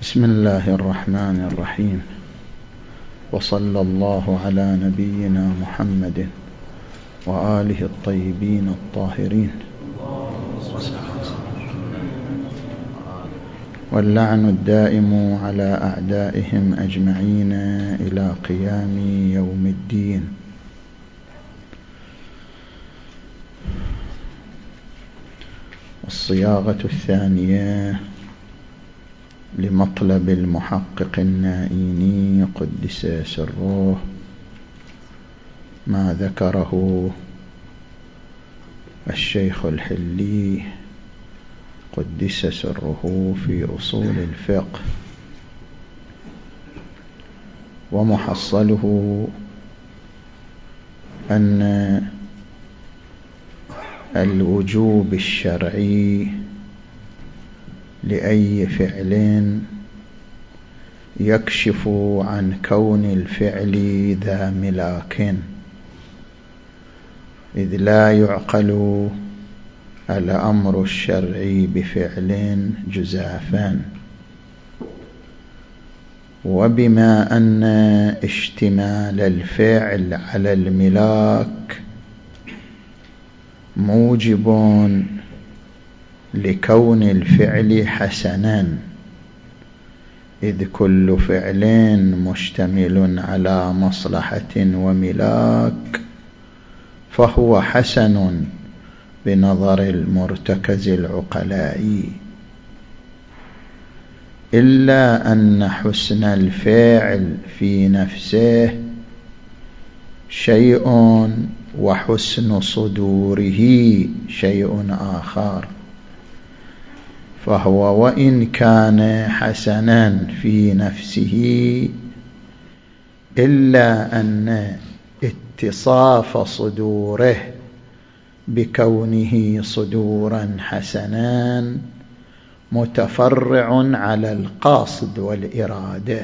بسم الله الرحمن الرحيم، وصلى الله على نبينا محمد وآله الطيبين الطاهرين، واللعن الدائم على أعدائهم أجمعين إلى قيام يوم الدين. الصياغة الثانية لمطلب المحقق النائيني قدس سره، ما ذكره الشيخ الحلي قدس سره في أصول الفقه، ومحصله أن الوجوب الشرعي لأي فعل يكشف عن كون الفعل ذا ملاك، إذ لا يعقل الأمر الشرعي بفعل جزافا. وبما أن اشتمال الفعل على الملاك موجب لكون الفعل حسنا، إذ كل فعل مشتمل على مصلحة وملاك فهو حسن بنظر المرتكز العقلاء، إلا أن حسن الفعل في نفسه شيء وحسن صدوره شيء آخر، فهو وإن كان حسنا في نفسه إلا أن اتصاف صدوره بكونه صدورا حسنا متفرع على القصد والإرادة.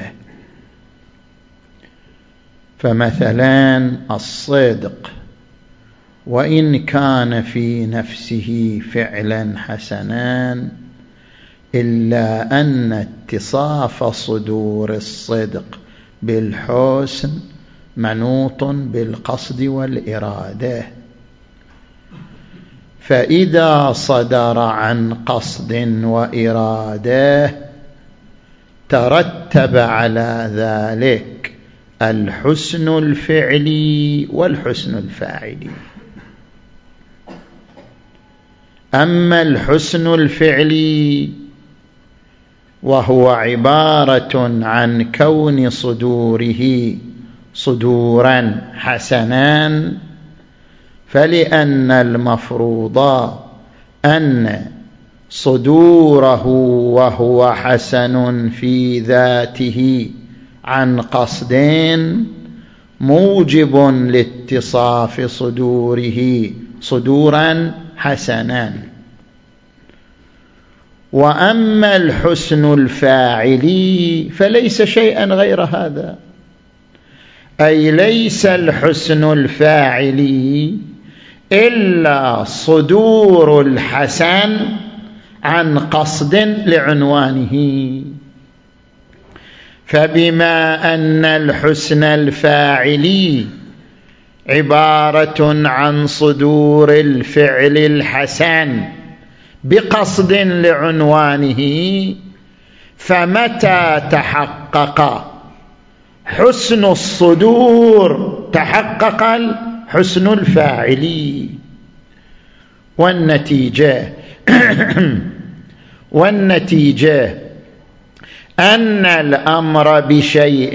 فمثلا الصدق وإن كان في نفسه فعلا حسنا إلا أن اتصاف صدور الصدق بالحسن منوط بالقصد والإرادة، فإذا صدر عن قصد وإرادة ترتب على ذلك الحسن الفعلي والحسن الفاعلي. أما الحسن الفعلي وهو عبارة عن كون صدوره صدورا حسنا، فلأن المفروض أن صدوره وهو حسن في ذاته عن قصد موجب لاتصاف صدوره صدورا حسنا. وأما الحسن الفاعلي فليس شيئا غير هذا، أي ليس الحسن الفاعلي إلا صدور الحسن عن قصد لعنوانه. فبما أن الحسن الفاعلي عبارة عن صدور الفعل الحسن بقصد لعنوانه، فمتى تحقق حسن الصدور تحقق الحسن الفاعلي. والنتيجة أن الأمر بشيء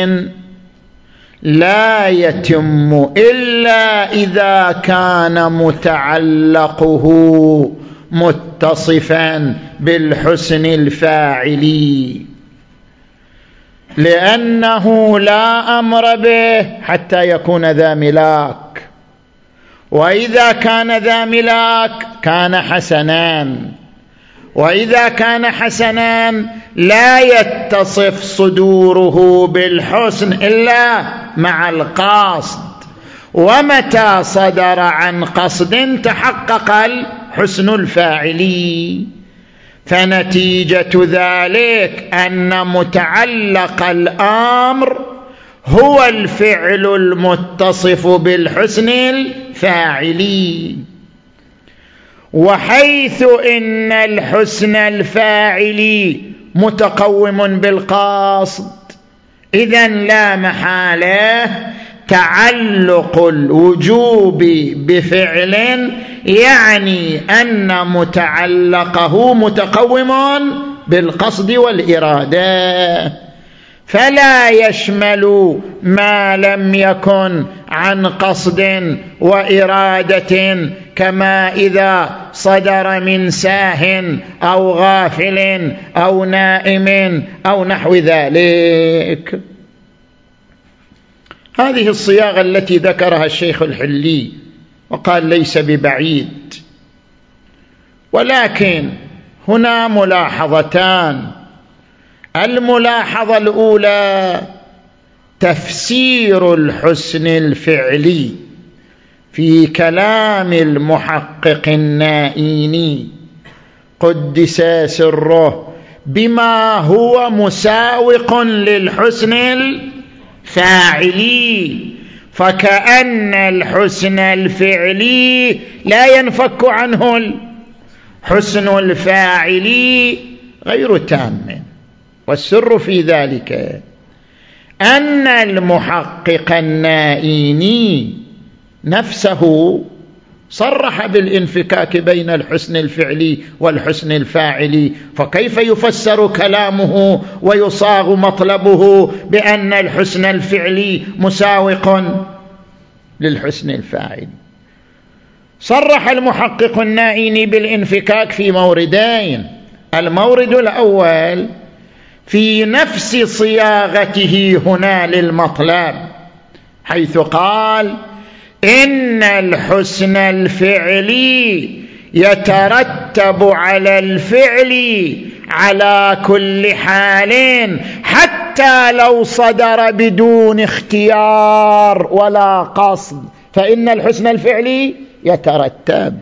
لا يتم إلا إذا كان متعلقه متصفا بالحسن الفاعلي، لأنه لا أمر به حتى يكون ذا ملاك، وإذا كان ذا ملاك كان حسنا، وإذا كان حسنا لا يتصف صدوره بالحسن إلا مع القصد، ومتى صدر عن قصد تحقق الحسن الفاعلي. فنتيجة ذلك أن متعلق الأمر هو الفعل المتصف بالحسن الفاعلي، وحيث إن الحسن الفاعلي متقوم بالقصد، إذن لا محالة تعلق الوجوب بفعل يعني أن متعلقه متقوم بالقصد والإرادة، فلا يشمل ما لم يكن عن قصد وإرادة، كما إذا صدر من ساه أو غافل أو نائم أو نحو ذلك. هذه الصياغة التي ذكرها الشيخ الحلي وقال ليس ببعيد، ولكن هنا ملاحظتان. الملاحظة الأولى تفسير الحسن الفعلي في كلام المحقق النائيني قدس سره بما هو مساوق للحسن الفاعلي، فكأن الحسن الفعلي لا ينفك عنه الحسن الفاعلي غير تام. والسر في ذلك أن المحقق النائيني نفسه صرح بالانفكاك بين الحسن الفعلي والحسن الفاعلي، فكيف يفسر كلامه ويصاغ مطلبه بأن الحسن الفعلي مساوق للحسن الفاعلي؟ صرح المحقق النائيني بالانفكاك في موردين. المورد الأول في نفس صياغته هنا للمطلب، حيث قال إن الحسن الفعلي يترتب على الفعل على كل حال حتى لو صدر بدون اختيار ولا قصد، فإن الحسن الفعلي يترتب.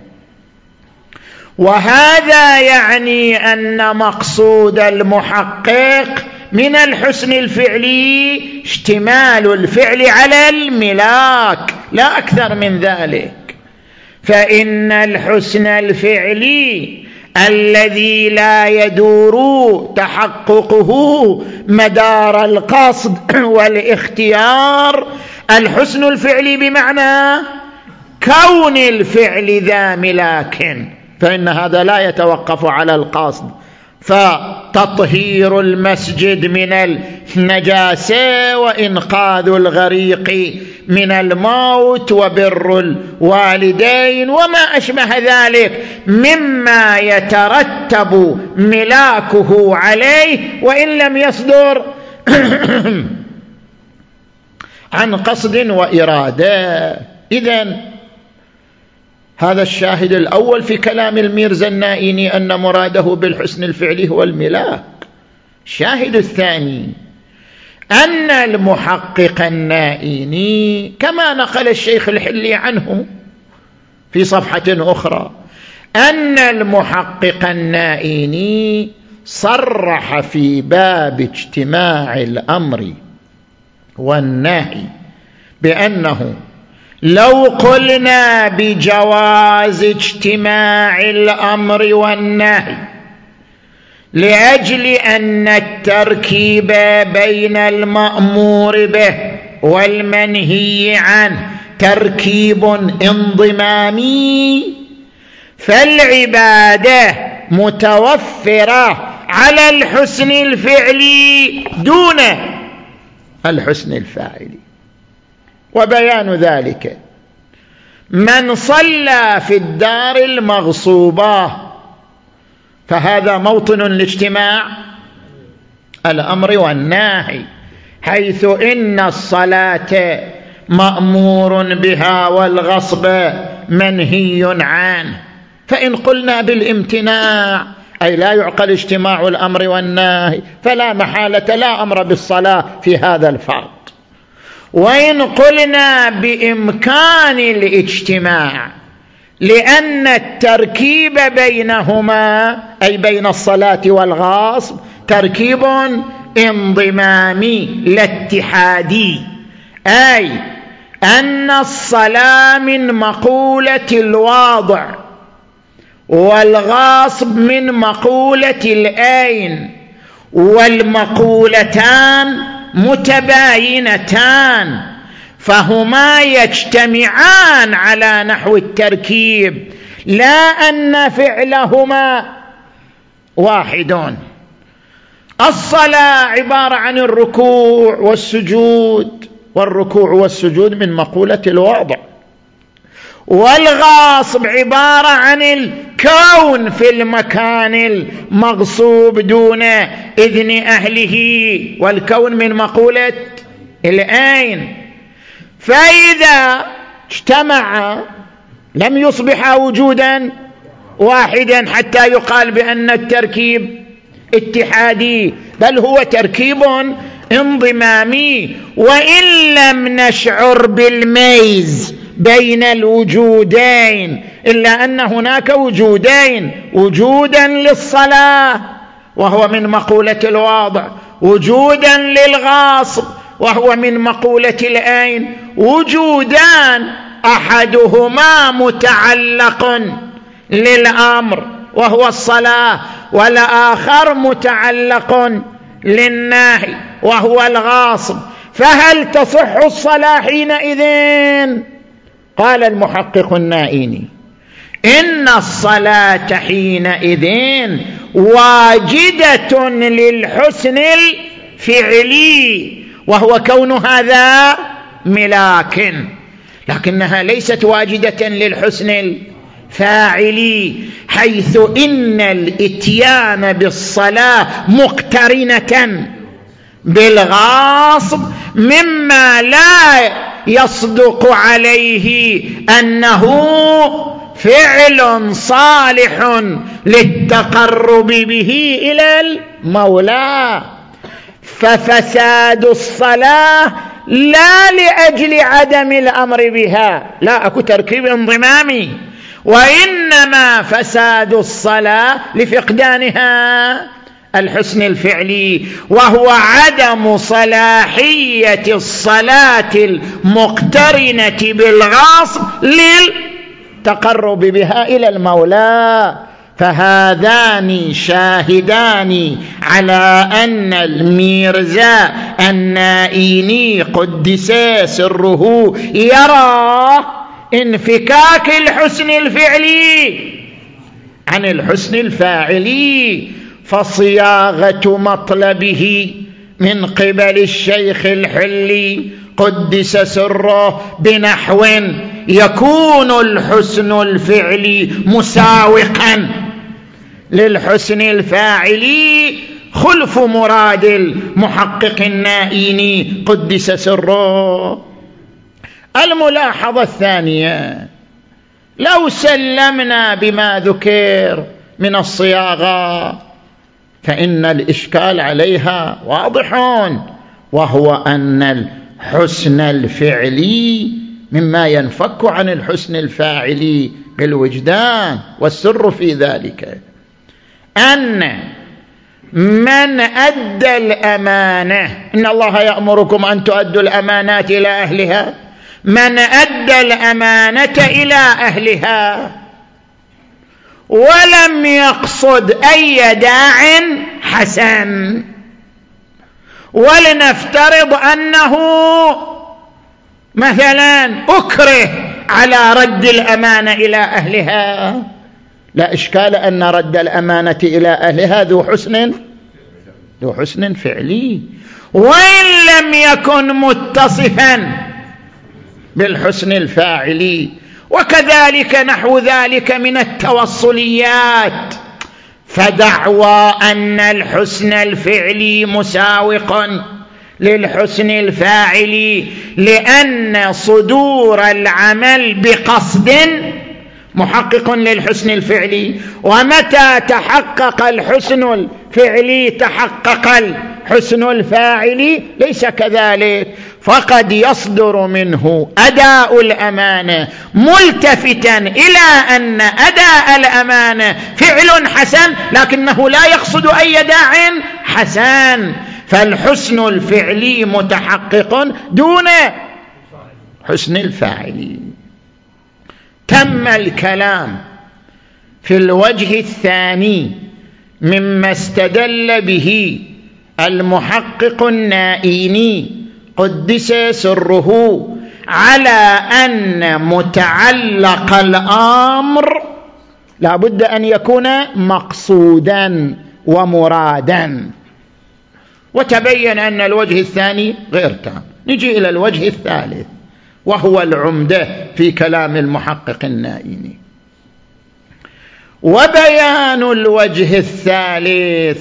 وهذا يعني أن مقصود المحقق من الحسن الفعلي اشتمال الفعل على الملاك، لا أكثر من ذلك. فإن الحسن الفعلي الذي لا يدور تحققه مدار القصد والاختيار، الحسن الفعلي بمعنى كون الفعل ذا ملاك، فإن هذا لا يتوقف على القصد. فتطهير المسجد من النجاسة وإنقاذ الغريق من الموت وبر الوالدين وما أشبه ذلك مما يترتب ملاكه عليه وإن لم يصدر عن قصد وإرادة. إذن هذا الشاهد الأول في كلام الميرزا النائيني أن مراده بالحسن الفعلي هو الملاك. الشاهد الثاني أن المحقق النائيني كما نقل الشيخ الحلي عنه في صفحة أخرى أن المحقق النائيني صرح في باب اجتماع الأمر والنهي بأنه لو قلنا بجواز اجتماع الأمر والنهي لأجل أن التركيب بين المأمور به والمنهي عنه تركيب انضمامي، فالعبادة متوفرة على الحسن الفعلي دون الحسن الفاعلي. وبيان ذلك من صلى في الدار المغصوبة فهذا موطن لاجتماع الأمر والنهي، حيث إن الصلاة مأمور بها والغصب منهي عنه. فإن قلنا بالامتناع أي لا يعقل اجتماع الأمر والنهي فلا محالة لا أمر بالصلاة في هذا الفرض. وإن قلنا بإمكان الاجتماع لأن التركيب بينهما أي بين الصلاة والغصب تركيب انضمامي لا اتحادي، أي أن الصلاة من مقولة الواضع والغاصب من مقولة الآين، والمقولتان متباينتان، فهما يجتمعان على نحو التركيب، لا أن فعلهما واحد. الصلاة عبارة عن الركوع والسجود، والركوع والسجود من مقولة الوضع، والغاصب عبارة عن الكون في المكان المغصوب دون إذن أهله، والكون من مقولة العين. فإذا اجتمع لم يصبح وجودا واحدا حتى يقال بأن التركيب اتحادي، بل هو تركيب انضمامي. وإن لم نشعر بالميز بين الوجودين إلا أن هناك وجودين، وجودا للصلاة وهو من مقولة الواضع، وجودا للغاصب وهو من مقولة العين، وجودان أحدهما متعلق للأمر وهو الصلاة، والآخر متعلق للنهي وهو الغاصب. فهل تصح الصلاة حينئذ؟ قال المحقق النائيني إن الصلاة حينئذ واجدة للحسن الفعلي، وهو كون هذا ملاك، لكنها ليست واجدة للحسن الفاعلي، حيث إن الإتيان بالصلاة مقترنة بالغاصب مما لا يصدق عليه أنه فعل صالح للتقرب به إلى المولى. ففساد الصلاة لا لأجل عدم الأمر بها، لا أكو تركيب انضمامي، وإنما فساد الصلاة لفقدانها الحسن الفعلي، وهو عدم صلاحية الصلاة المقترنة بالغاصب للتقرب بها إلى المولى. فهذان شاهدان على أن الميرزا النائيني قدس سره يرى انفكاك الحسن الفعلي عن الحسن الفاعلي، فصياغة مطلبه من قبل الشيخ الحلي قدس سره بنحو يكون الحسن الفعلي مساوقا للحسن الفاعلي خلف مراد المحقق النائيني قدس سره. الملاحظة الثانية: لو سلمنا بما ذكر من الصياغة فإن الإشكال عليها واضح، وهو أن الحسن الفعلي مما ينفك عن الحسن الفاعلي بالوجدان، والسر في ذلك أن من أدى الأمانة، إن الله يأمركم أن تؤدوا الأمانات إلى أهلها، من أدى الأمانة إلى أهلها ولم يقصد أي داع حسن، ولنفترض أنه مثلا أكره على رد الأمانة إلى أهلها، لا إشكال أن رد الأمانة إلى أهلها ذو حسن فعلي، وإن لم يكن متصفا بالحسن الفاعلي. وكذلك نحو ذلك من التوصليات، فدعوى أن الحسن الفعلي مساوق للحسن الفاعلي لأن صدور العمل بقصد محقق للحسن الفعلي، ومتى تحقق الحسن الفعلي تحقق الحسن الفاعلي، ليس كذلك. فقد يصدر منه أداء الأمانة ملتفتا إلى أن أداء الأمانة فعل حسن، لكنه لا يقصد أي داع حسن، فالحسن الفعلي متحقق دون حسن الفاعل. تم الكلام في الوجه الثاني مما استدل به المحقق النائيني قدس سره على أن متعلق الأمر لا بد أن يكون مقصودا ومرادا، وتبين أن الوجه الثاني غير تام. نجي إلى الوجه الثالث وهو العمدة في كلام المحقق النائيني. وبيان الوجه الثالث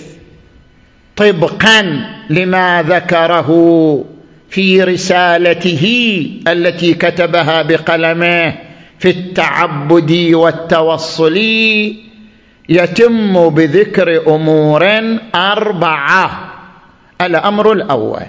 طبقا لما ذكره في رسالته التي كتبها بقلمه في التعبد والتوصل يتم بذكر أمور 4. الأمر الأول: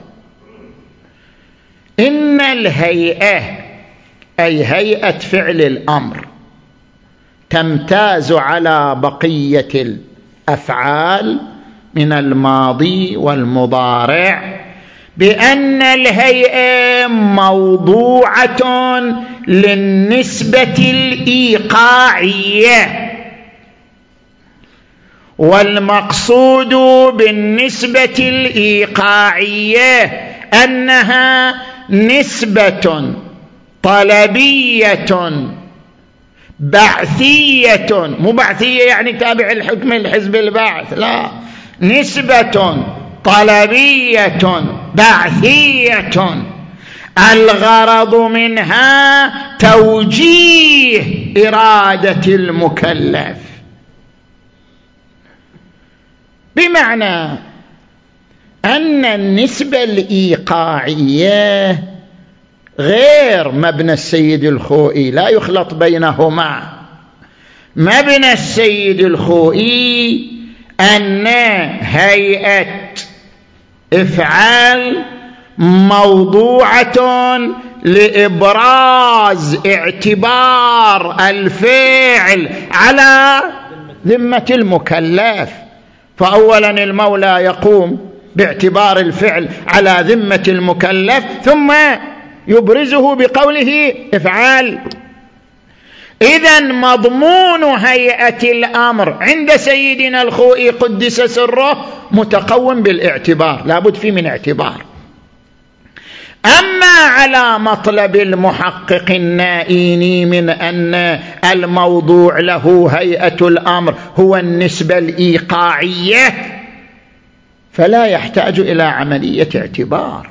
إن الهيئة أي هيئة فعل الأمر تمتاز على بقية الأفعال من الماضي والمضارع بأن الهيئة موضوعة للنسبة الإيقاعية، والمقصود بالنسبة الإيقاعية أنها نسبة طلبية بعثية، مو بعثية يعني تابع الحكم الحزب البعث، لا، نسبة طلبية بعثية الغرض منها توجيه إرادة المكلف، بمعنى أن النسبة الإيقاعية غير مبنى السيد الخوئي، لا يخلط بينهما. مبنى السيد الخوئي أن هيئة إفعال موضوعة لإبراز اعتبار الفعل على ذمة المكلف، فأولا المولى يقوم باعتبار الفعل على ذمة المكلف ثم يبرزه بقوله افعال. إذن مضمون هيئة الأمر عند سيدنا الخوئي قدس سره متقوم بالاعتبار، لابد فيه من اعتبار. أما على مطلب المحقق النائيني من أن الموضوع له هيئة الأمر هو النسبة الإيقاعية، فلا يحتاج إلى عملية اعتبار،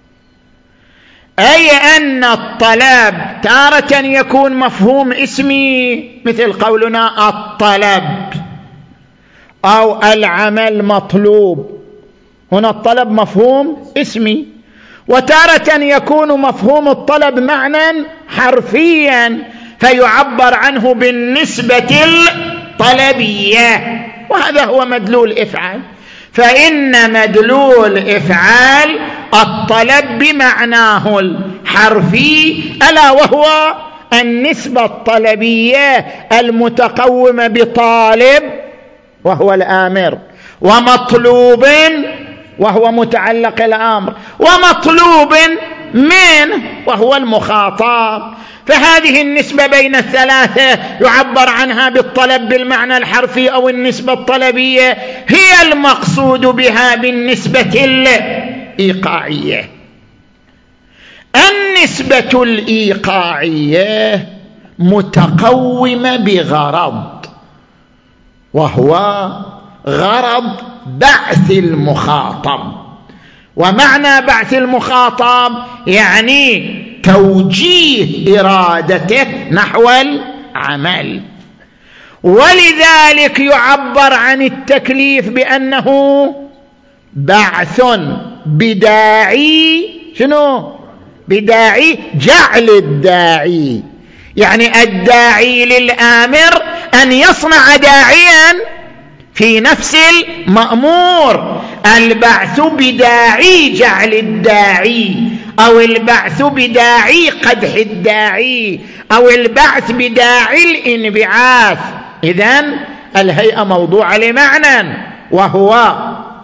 أي أن الطلب تارة يكون مفهوم اسمي مثل قولنا الطلب أو العمل مطلوب، هنا الطلب مفهوم اسمي، وتارة يكون مفهوم الطلب معنى حرفيا فيعبر عنه بالنسبة الطلبية، وهذا هو مدلول إفعال. فإن مدلول إفعال الطلب بمعناه الحرفي، ألا وهو النسبة الطلبية المتقومة بطالب وهو الآمر، ومطلوب وهو متعلق الأمر، ومطلوب منه وهو المخاطب. فهذه النسبة بين الثلاثة يعبر عنها بالطلب بالمعنى الحرفي أو النسبة الطلبية، هي المقصود بها بالنسبة الإيقاعية. النسبة الإيقاعية متقومة بغرض، وهو غرض بعث المخاطب، ومعنى بعث المخاطب يعني توجيه إرادته نحو العمل، ولذلك يعبر عن التكليف بأنه بعث بداعي، شنو؟ بداعي جعل الداعي، يعني الداعي للآمر أن يصنع داعيا في نفس المأمور، البعث بداعي جعل الداعي أو البعث بداعي قدح الداعي أو البعث بداعي الانبعاث. إذن الهيئة موضوعة لمعنى، وهو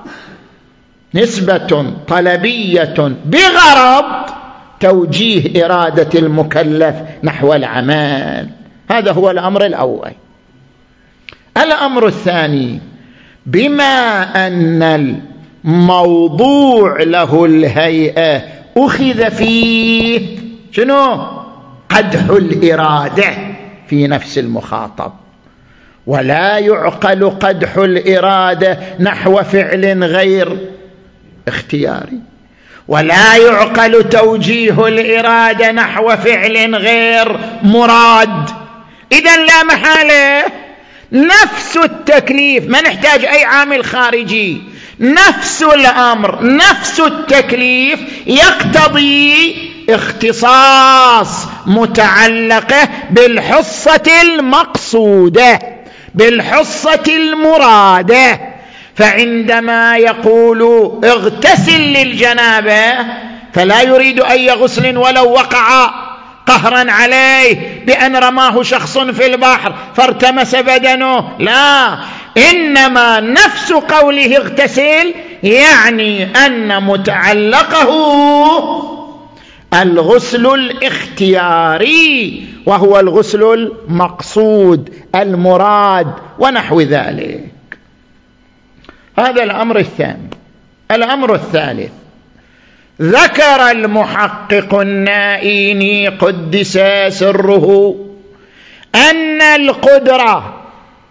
نسبة طلبية بغرض توجيه إرادة المكلف نحو العمل. هذا هو الأمر الأول. الأمر الثاني، بما أن الموضوع له الهيئة أخذ فيه شنو؟ قدح الإرادة في نفس المخاطب، ولا يعقل قدح الإرادة نحو فعل غير اختياري، ولا يعقل توجيه الإرادة نحو فعل غير مراد. إذن لا محالة نفس التكليف، ما نحتاج أي عامل خارجي، نفس الأمر نفس التكليف يقتضي اختصاص متعلقة بالحصة المقصودة بالحصة المرادة. فعندما يقول اغتسل للجنابة فلا يريد أي غسل ولو وقع قهرا عليه بأن رماه شخص في البحر فارتمس بدنه، لا، إنما نفس قوله اغتسل يعني أن متعلقه الغسل الاختياري وهو الغسل المقصود المراد ونحو ذلك. هذا الأمر الثاني. الأمر الثالث، ذكر المحقق النائيني قدس سره أن القدرة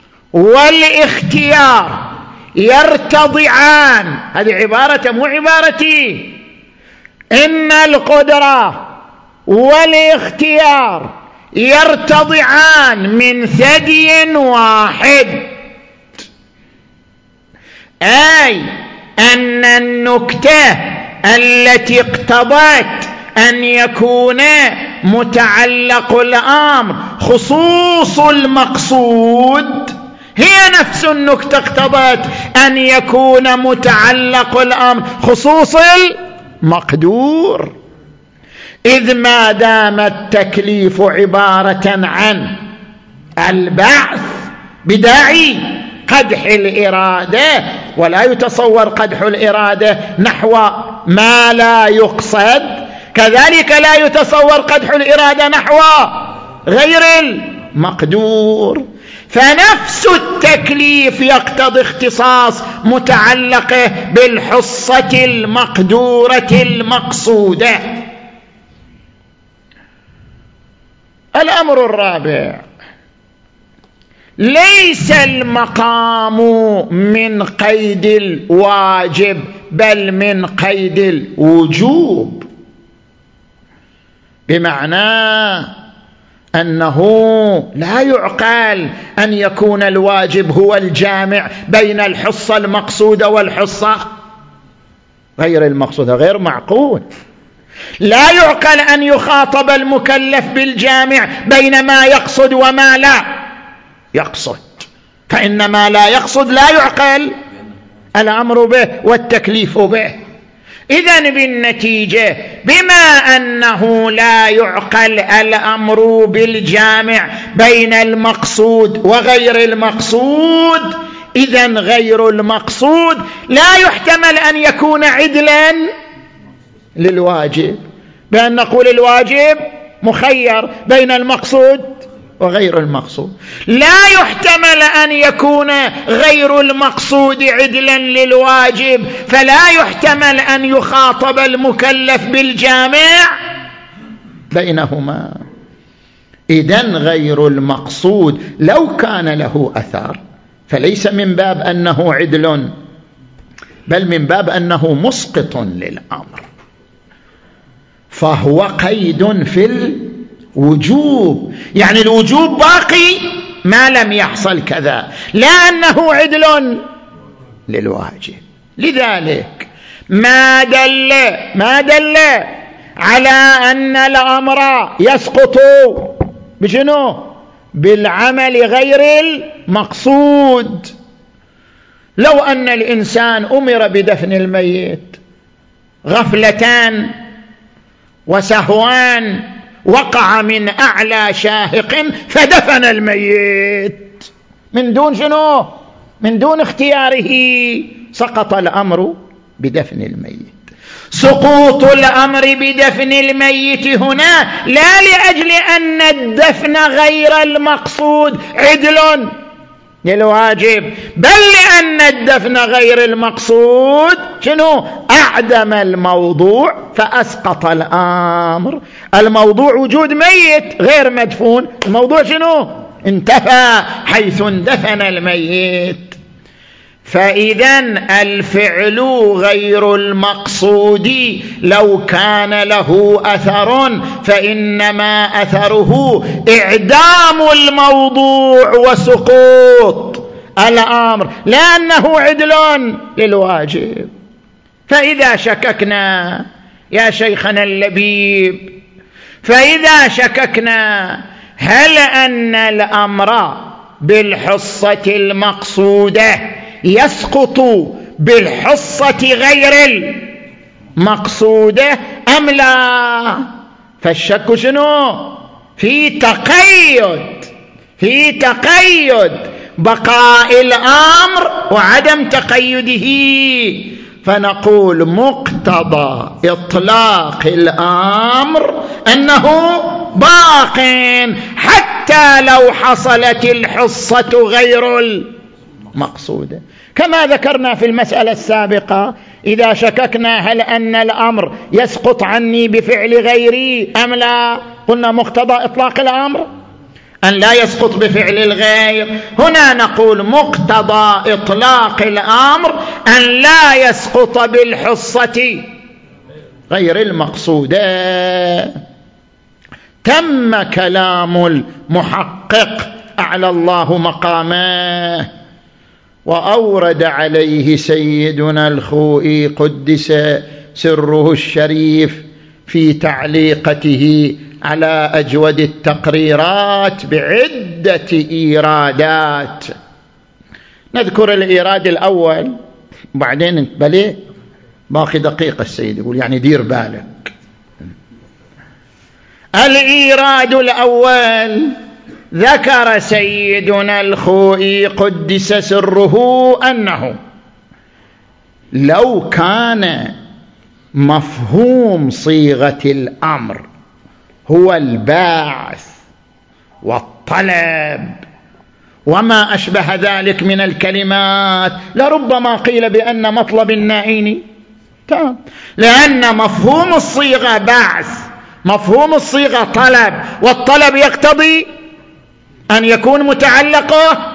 والاختيار يرتضعان. هذه عبارة مو عبارتي، إن القدرة والاختيار يرتضعان من ثدي واحد، أي أن النكتة التي اقتضت أن يكون متعلق الأمر خصوص المقصود هي نفس النكتة اقتضت أن يكون متعلق الأمر خصوص المقدور، إذ ما دام التكليف عبارة عن البعث بداعي قدح الإرادة، ولا يتصور قدح الإرادة نحو ما لا يقصد، كذلك لا يتصور قدح الإرادة نحو غير المقدور. فنفس التكليف يقتضي اختصاص متعلقه بالحصة المقدورة المقصودة. الأمر الرابع، ليس المقام من قيد الواجب بل من قيد الوجوب، بمعنى أنه لا يعقل أن يكون الواجب هو الجامع بين الحصة المقصودة والحصة غير المقصودة، غير معقول. لا يعقل أن يخاطب المكلف بالجامع بين ما يقصد وما لا يقصد، فإن ما لا يقصد لا يعقل الأمر به والتكليف به. إذن بالنتيجة بما أنه لا يعقل الأمر بالجامع بين المقصود وغير المقصود، إذن غير المقصود لا يحتمل أن يكون عدلا للواجب، بأن نقول الواجب مخير بين المقصود وغير المقصود. لا يحتمل أن يكون غير المقصود عدلا للواجب، فلا يحتمل أن يخاطب المكلف بالجامع بينهما. إذن غير المقصود لو كان له أثر فليس من باب أنه عدل، بل من باب أنه مسقط للأمر، فهو قيد في الوجوب، يعني الوجوب باقي ما لم يحصل كذا، لا أنه عدل للواجب. لذلك ما دل على أن الأمر يسقط بشنو؟ بالعمل غير المقصود. لو أن الإنسان أمر بدفن الميت غفلتان وسهوان وقع من أعلى شاهق فدفن الميت من دون شنو؟ من دون اختياره، سقط الأمر بدفن الميت. سقوط الأمر بدفن الميت هنا لا لأجل أن الدفن غير المقصود عدل للواجب، بل لأن الدفن غير المقصود شنو؟ أعدم الموضوع فأسقط الأمر. الموضوع وجود ميت غير مدفون، الموضوع شنو؟ انتفى حيث اندفن الميت. فإذا الفعل غير المقصود لو كان له أثر فإنما أثره إعدام الموضوع وسقوط الأمر، لأنه عدل للواجب. فإذا شككنا يا شيخنا اللبيب، فإذا شككنا هل أن الأمر بالحصة المقصودة يسقط بالحصة غير المقصودة أم لا؟ فالشك شنو؟ في تقيد بقاء الأمر وعدم تقيده. فنقول مقتضى إطلاق الأمر أنه باق حتى لو حصلت الحصة غير المقصودة، كما ذكرنا في المسألة السابقة. إذا شككنا هل أن الأمر يسقط عني بفعل غيري أم لا، قلنا مقتضى إطلاق الأمر أن لا يسقط بفعل الغير. هنا نقول مقتضى إطلاق الأمر أن لا يسقط بالحصة غير المقصودة. تم كلام المحقق أعلى الله مقامه، وأورد عليه سيدنا الخوئي قدس سره الشريف في تعليقته على أجود التقريرات بعدة إيرادات. نذكر الإيراد الأول بعدين بلي باقي دقيقة. السيد يقول يعني دير بالك. الإيراد الأول ذكر سيدنا الخوئي قدس سره أنه لو كان مفهوم صيغة الأمر هو الباعث والطلب وما أشبه ذلك من الكلمات لربما قيل بأن مطلب النائين تام، لأن مفهوم الصيغة بعث، مفهوم الصيغة طلب، والطلب يقتضي أن يكون متعلقه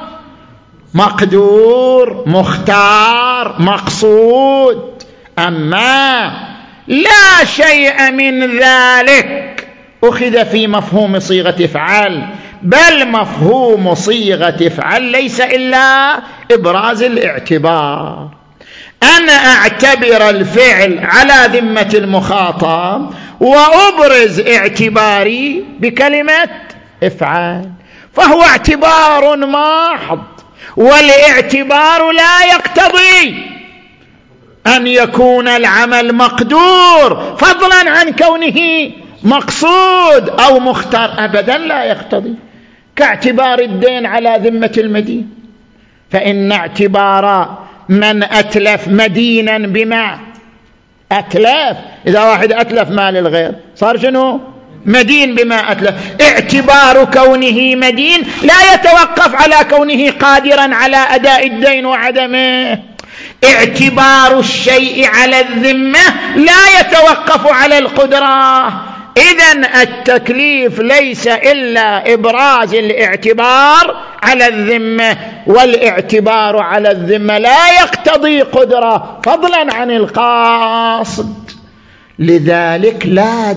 مقدور مختار مقصود. أما لا شيء من ذلك أخذ في مفهوم صيغة افعل، بل مفهوم صيغة افعل ليس إلا إبراز الاعتبار، أنا أعتبر الفعل على ذمة المخاطب وأبرز اعتباري بكلمة افعل، فهو اعتبار محض، والاعتبار لا يقتضي أن يكون العمل مقدور فضلا عن كونه مقصود أو مختار، أبدا لا يقتضي. كاعتبار الدين على ذمة المدين، فإن اعتبار من أتلف مدينا بما أتلف، إذا واحد أتلف مال الغير صار شنو؟ مدين بما أتلف. اعتبار كونه مدين لا يتوقف على كونه قادرا على أداء الدين وعدمه. اعتبار الشيء على الذمة لا يتوقف على القدرة. إذن التكليف ليس إلا إبراز الاعتبار على الذمة، والاعتبار على الذمة لا يقتضي قدرة فضلا عن القاصد. لذلك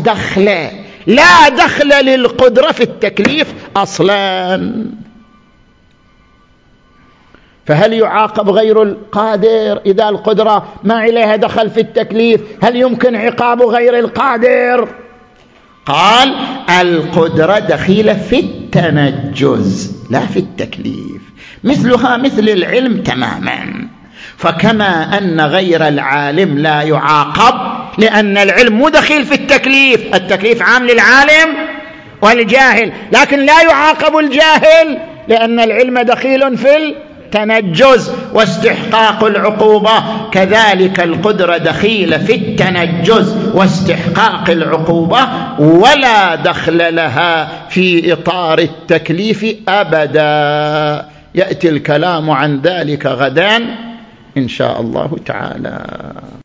لا دخل للقدرة في التكليف أصلا. فهل يعاقب غير القادر إذا القدرة ما إليها دخل في التكليف؟ هل يمكن عقاب غير القادر؟ قال القدرة دخيلة في التنجز لا في التكليف، مثلها مثل العلم تماما. فكما أن غير العالم لا يعاقب لأن العلم مو دخيل في التكليف، التكليف عام للعالم والجاهل، لكن لا يعاقب الجاهل لأن العلم دخيل في التنجز واستحقاق العقوبة. كذلك القدرة دخيلة في التنجز واستحقاق العقوبة، ولا دخل لها في إطار التكليف أبدا. يأتي الكلام عن ذلك غدا إن شاء الله تعالى.